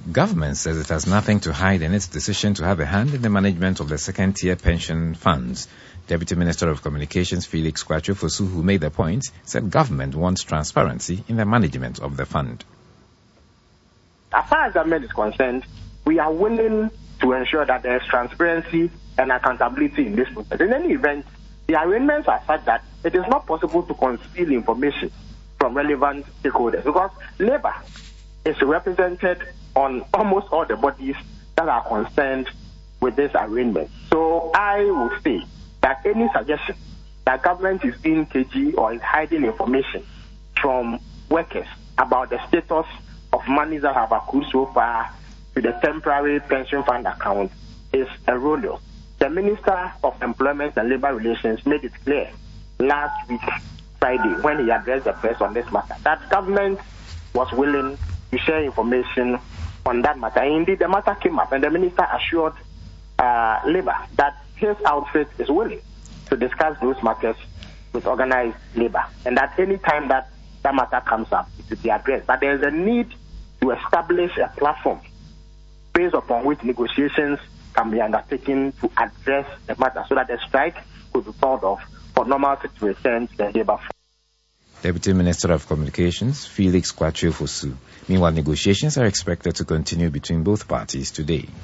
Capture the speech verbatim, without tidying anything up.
Government says it has nothing to hide in its decision to have a hand in the management of the second-tier pension funds. Deputy Minister of Communications Felix Kwakye Fosu, who made the point, said government wants transparency in the management of the fund. As far as government is concerned, we are willing to ensure that there is transparency and accountability in this process. In any event, the arrangements are such that it is not possible to conceal information from relevant stakeholders because Labour is represented on almost all the bodies that are concerned with this arrangement. So I will say that any suggestion that government is being cagey or is hiding information from workers about the status of monies that have accrued so far to the temporary pension fund account is erroneous. The Minister of Employment and Labour Relations made it clear last week, Friday, when he addressed the press on this matter, that government was willing to share information on that matter. Indeed, the matter came up, and the minister assured uh, Labour that his outfit is willing to discuss those matters with organized Labour, and that any time that that matter comes up, it will be addressed. But there is a need to establish a platform based upon which negotiations can be undertaken to address the matter, so that the strike could be thought of for normality to return to the Labour front. Deputy Minister of Communications Felix Kwakye Fosu. Meanwhile, negotiations are expected to continue between both parties today.